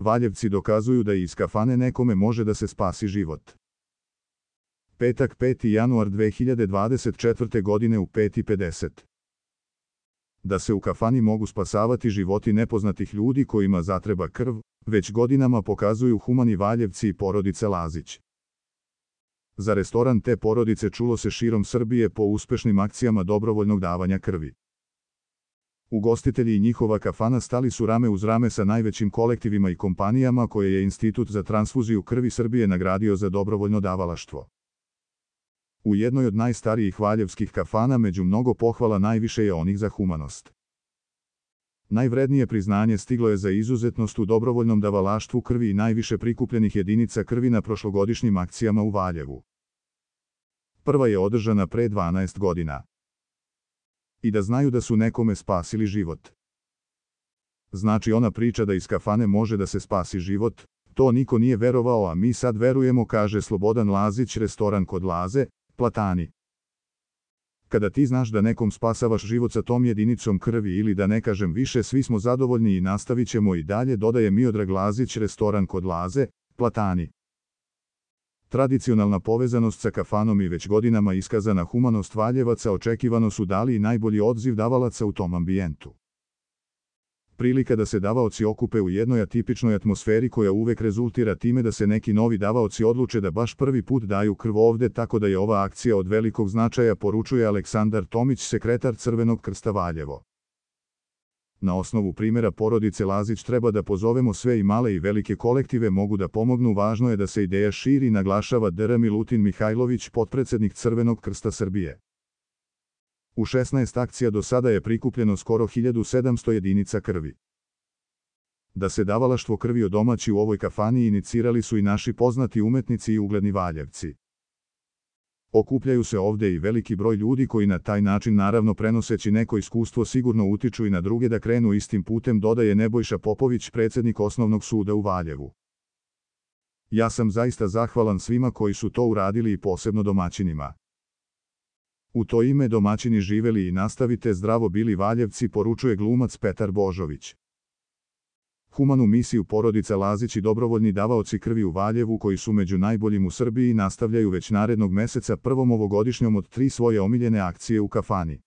Valjevci dokazuju da iz kafane nekome može da se spasi život. Petak 5. januar 2024. godine u 5:50. Da se u kafani mogu spasavati životi nepoznatih ljudi kojima zatreba krv, već godinama pokazuju humani Valjevci i porodica Lazić. Za restoran te porodice čulo se širom Srbije po uspešnim akcijama dobrovoljnog davanja krvi. Ugostitelji i njihova kafana stali su rame uz rame sa najvećim kolektivima i kompanijama koje je Institut za transfuziju krvi Srbije nagradio za dobrovoljno davalaštvo. U jednoj od najstarijih valjevskih kafana među mnogo pohvala najviše je onih za humanost. Najvrednije priznanje stiglo je za izuzetnost u dobrovoljnom davalaštvu krvi i najviše prikupljenih jedinica krvi na prošlogodišnjim akcijama u Valjevu. Prva je održana pre 12 godina. I da znaju da su nekome spasili život. Znači ona priča da iz kafane može da se spasi život, to niko nije verovao, a mi sad verujemo, kaže Slobodan Lazić, restoran kod Laze, Platani. Kada ti znaš da nekom spasavaš život sa tom jedinicom krvi ili da ne kažem više, svi smo zadovoljni i nastavit ćemo i dalje, dodaje Miodrag Lazić, restoran kod Laze, Platani. Tradicionalna povezanost sa kafanom i već godinama iskazana humanost Valjevaca očekivano su dali i najbolji odziv davalaca u tom ambijentu. Prilika da se davaoci okupe u jednoj atipičnoj atmosferi koja uvek rezultira time da se neki novi davaoci odluče da baš prvi put daju krv ovde, tako da je ova akcija od velikog značaja, poručuje Aleksandar Tomić, sekretar Crvenog krsta Valjevo. Na osnovu primjera porodice Lazić treba da pozovemo sve i male i velike kolektive mogu da pomognu, važno je da se ideja širi, naglašava dr. Milutin Mihajlović, potpredsednik Crvenog krsta Srbije. U 16 akcija do sada je prikupljeno skoro 1700 jedinica krvi. Da se davalaštvo krvi odomaći u ovoj kafani inicirali su i naši poznati umetnici i ugledni Valjevci. Okupljaju se ovde i veliki broj ljudi koji na taj način, naravno prenoseći neko iskustvo, sigurno utiču i na druge da krenu istim putem, dodaje Nebojša Popović, predsjednik Osnovnog suda u Valjevu. Ja sam zaista zahvalan svima koji su to uradili i posebno domaćinima. U to ime domaćini živeli i nastavite zdravo bili Valjevci, poručuje glumac Petar Božović. Humanu misiju porodica Lazić i dobrovoljni davaoci krvi u Valjevu, koji su među najboljim u Srbiji, nastavljaju već narednog meseca prvom ovogodišnjom od 3 svoje omiljene akcije u kafani.